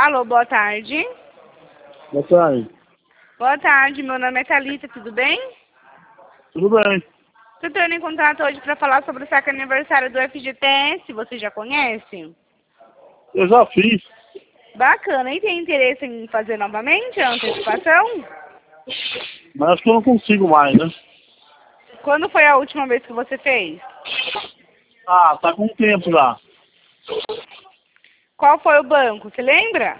Alô, boa tarde. Boa tarde. Boa tarde, meu nome é Thalita, tudo bem? Tudo bem. Estou entrando em contato hoje para falar sobre o saque aniversário do FGTS, você já conhece? Eu já fiz. Bacana, e tem interesse em fazer novamente a antecipação? Mas acho que eu não consigo mais, né? Quando foi a última vez que você fez? Ah, tá com tempo já. Qual foi o banco, você lembra?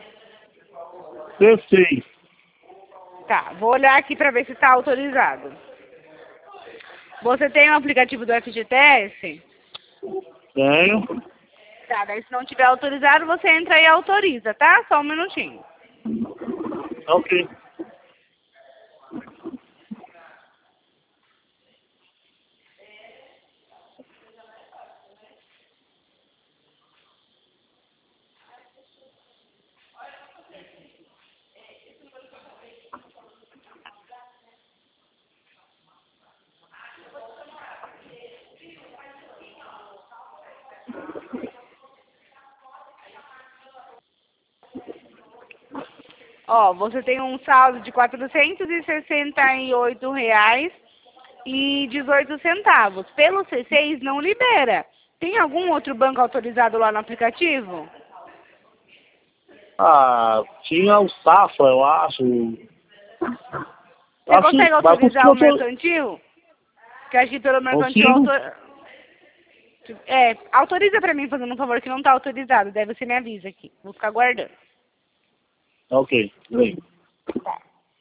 C6. Tá, vou olhar aqui para ver se está autorizado. Você tem o aplicativo do FGTS? Tenho. Tá, daí se não tiver autorizado, você entra e autoriza, tá? Só um minutinho. Ok. Ó, você tem um saldo de R$ 468,18. Pelo C6 não libera. Tem algum outro banco autorizado lá no aplicativo? Ah, tinha o Safra, eu acho. Você consegue Vai conseguir autorizar o mercantil? Que acho que pelo mercantil... Consigo? autoriza pra mim, fazendo um favor, que não tá autorizado. Daí você me avisa aqui. Vou ficar guardando. Ok. Bem. Tá.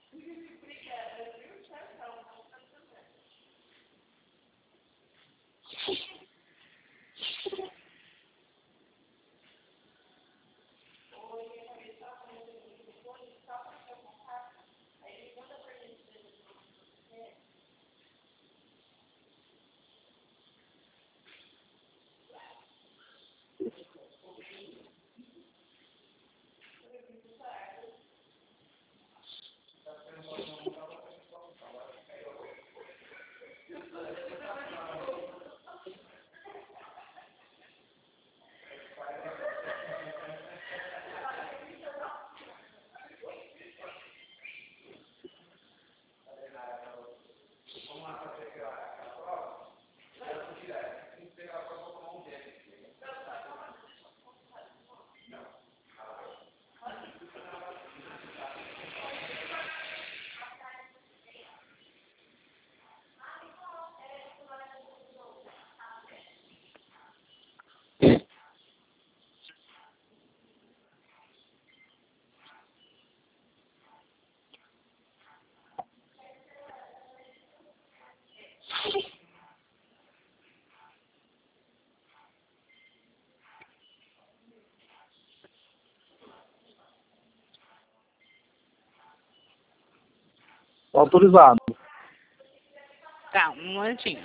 Autorizado. Tá, um momentinho.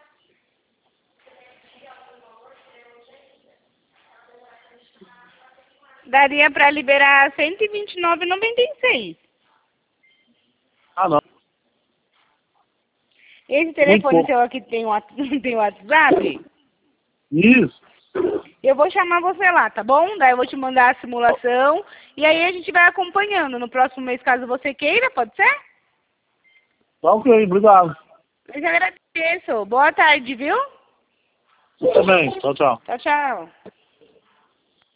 Daria pra liberar R$ 129,96. Ah, não. Esse Muito telefone pouco. seu aqui tem tem WhatsApp? Isso. Eu vou chamar você lá, tá bom? Daí eu vou te mandar a simulação e aí a gente vai acompanhando. No próximo mês, caso você queira, pode ser? Tá ok, obrigado. Eu te agradeço. Boa tarde, viu? Você também. Tchau, tchau. Tchau, tchau.